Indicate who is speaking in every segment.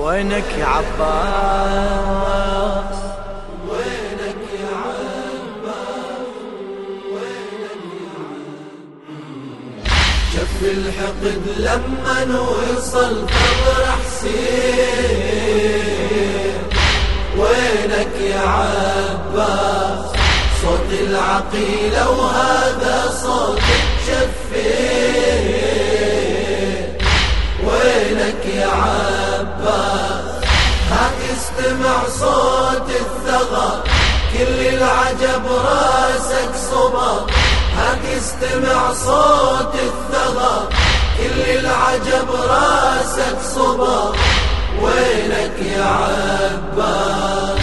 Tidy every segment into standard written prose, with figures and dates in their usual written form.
Speaker 1: وينك يا عباس؟
Speaker 2: وينك يا عباس؟ وينك يا عباس؟ جف الحقد لما وصل ثغر حسين. وينك يا عباس؟ صوت العقيلة وهذا صوت الجفين. وينك يا عباس؟ هاك استمع صوت الثغر، كل العجب راسك صبر. هاك استمع صوت الثغر، كل العجب راسك صبر. وينك يا عباس؟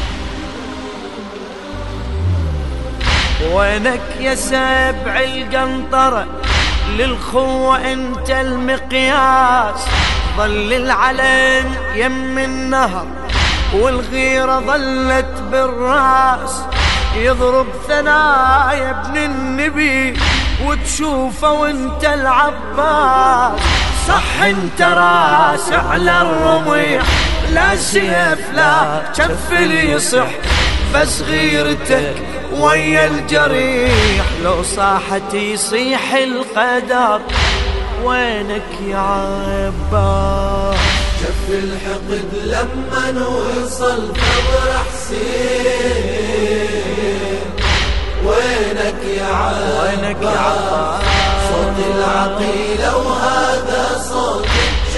Speaker 1: وينك يا سبع القنطرة؟ للخوة انت المقياس. ظل العلم يم النهر والغيرة ظلت بالراس. يضرب ثنايا ابن النبي وتشوفه وانت العباس. صح انت راس على الرميح، لا سيف لا كف اللي يصح، بس غيرتك ويا الجريح لو صاحت يصيح القدر. وينك يا عباس؟
Speaker 2: جف الحقد لما وصل ثغر حسين. وينك يا عباس؟
Speaker 1: وينك يا عباس؟
Speaker 2: صوت العقيلة وهذا صوت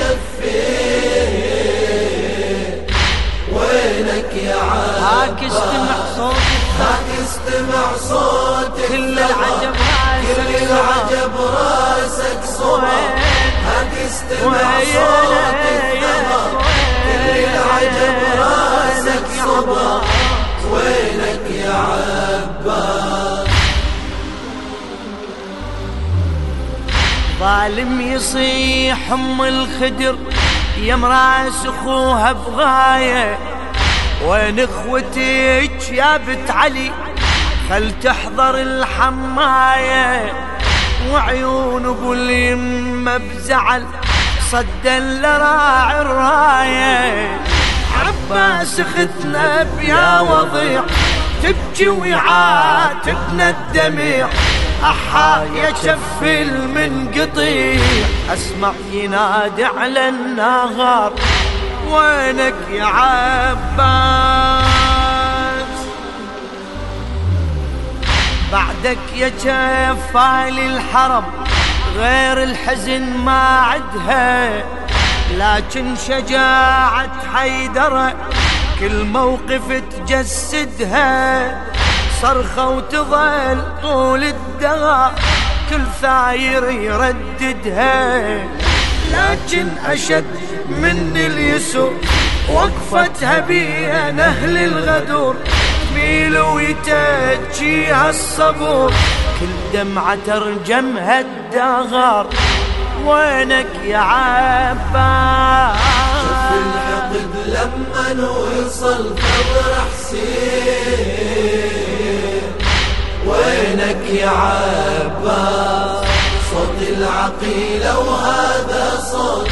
Speaker 2: الجفين. وينك يا عباس؟
Speaker 1: هاك استمع صوت،
Speaker 2: هاك استمع صوت
Speaker 1: كل العجب
Speaker 2: كل العجب راسك صبر. هاك استمع صوت الثغر، كل العجب راسك صبر. وينك يا عباس؟
Speaker 1: ظالم يصيح ام الخدر يا مراس اخوها بغايه. وين اخوتك يا بنت علي؟ خل تحضر الحمايه. وعيون ابو اليمه بزعل صدى لراعي الرايه. عباس اختنا بيا وضيع، تبكي ويعاتبنا الدميع. أحا يا شف المنقطيع، أسمع ينادي على النهار. وينك يا عباس؟ بعدك يا جفال الحرم غير الحزن ما عدها. لكن شجاعة حيدرة كل موقف تجسدها. صرخة وتظل طول الدهر كل ثاير يرددها. لكن أشد من اليسر وقفتها بين أهل الغدور. تميل ويتجيها الصبور كل دمعة ترجمها الدهر. وينك يا عباس؟
Speaker 2: شف الحقد لما وصل ثغر حسين. وينك يا عباس؟ صوت العقيلة وهذا صوت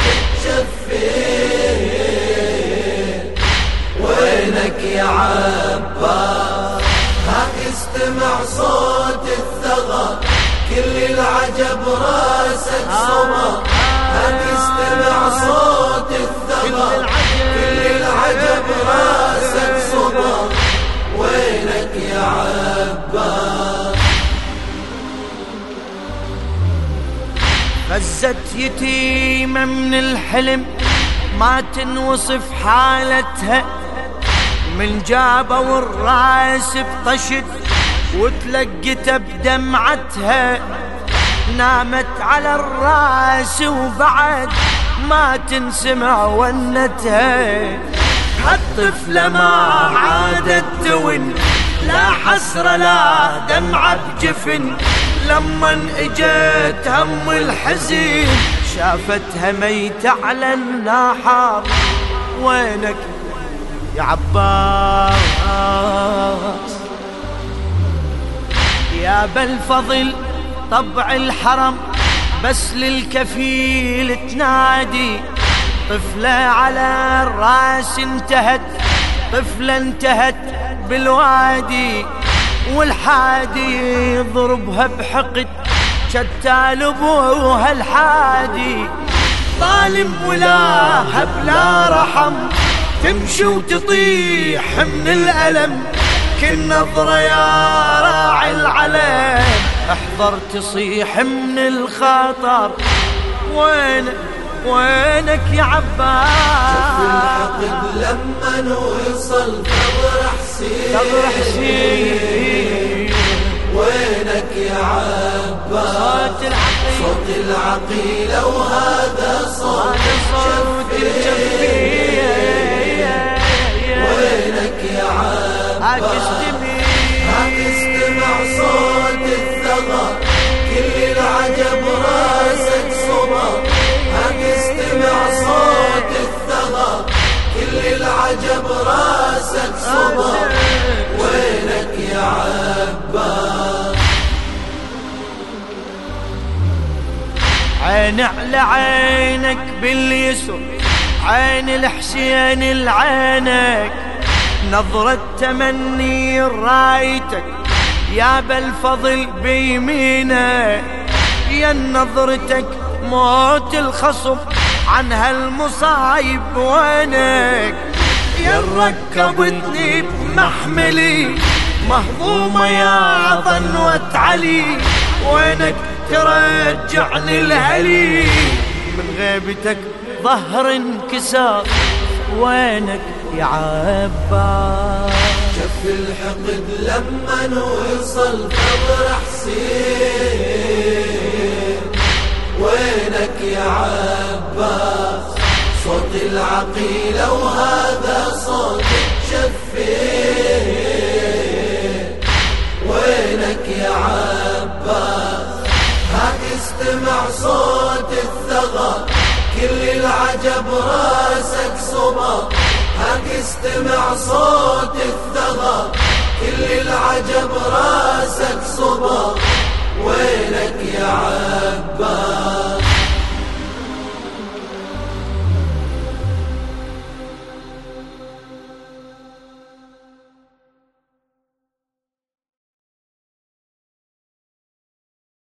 Speaker 2: الجفين. وينك يا عباس؟ هاك استمع صوت الثغر، كل العجب راسك صبر. هاك استمع صوت الثغر، كل العجب راسك صبر. وينك يا عباس؟
Speaker 1: غزت يتيمة من الحلم ما تنوصف حالتها. من جابه والراس بطشت وتلقت بدمعتها. نامت على الراس وبعد ما تنسمع ونتها. هالطفلة ما عادت تون، لا حسرة لا دمعة بجفن. لما اجت هم الحزين شافتها ميتة على النحر. وينك يا عباس؟ يا بالفضل طبع الحرم بس للكفيل تنادي. طفلة على الراس انتهت، طفلة انتهت بالوادي، والحادي يضربها بحقد شتال ابوها الحادي. ظالم ولا بلا رحم، تمشي وتطيح من الألم، كل نظرة يا راعي العلم، احذر تصيح من الخطر. وينك يا عباس؟
Speaker 2: شف الحقد لما نوصل ثغر حسين، وينك يا عباس؟ صوت العقيلة وهذا صوت الجفية. وينك يا عباس؟ هاك استمع صوت الثغر، كل العجب راسك صبر. هاك استمع صوت الثغر، كل العجب راسك صبر. وينك يا عباس؟
Speaker 1: عين على عينك باليسر، عين الحسين العينك، نظرة تمني رايتك يا بالفضل بيمينك، يا نظرتك موت الخصم عن هالمصايب. وينك يا ركبتني بمحملي مهضومة يا ظنوة علي، وينك ترجعني الهلي من غيبتك ظهر انكسار. وينك يا عباس؟
Speaker 2: شف الحقد لما نوصل ثغر حسين، وينك يا عباس؟ صوت العقيلة وهذا صوت الجفية.